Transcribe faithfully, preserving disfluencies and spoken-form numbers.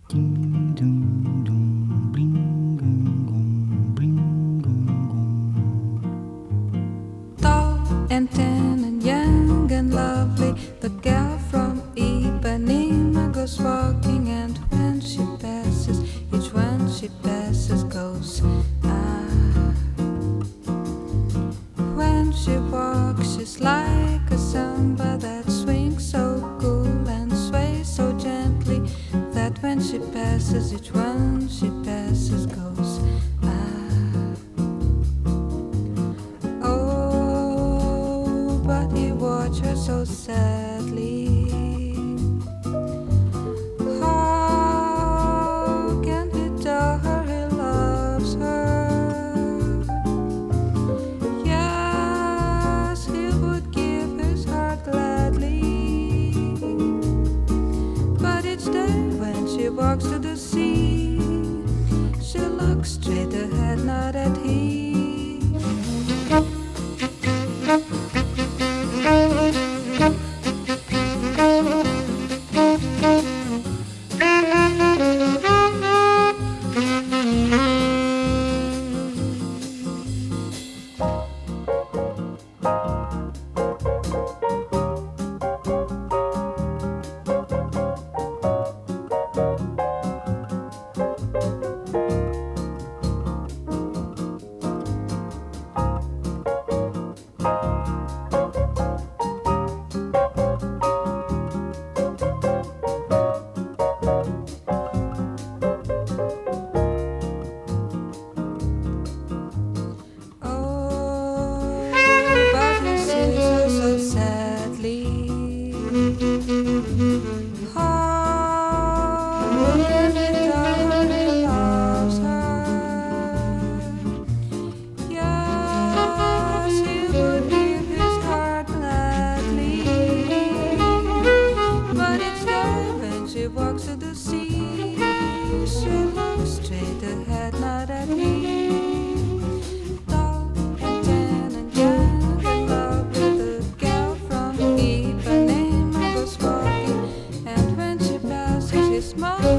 Ding dong dong, bling gong gong, bling gong gong. Tall and tan and young and lovely, the girl from Ipanema goes walking, and when she passes, each one she passes goes ah. When she walks, she's like a samba that swings so cool and sways so gently that when she passes, each one she passes goes ah. Oh, but he watched her so sadly. How can he tell her he loves her? Yes, he would give his heart gladly. But each day when she walks to the sea, she looks straight ahead, not at him. Walks to the sea, she looks straight ahead, not at him. Tall and tan and young and lovely, the girl from Ipanema goes walking, and when she passes, she smiles.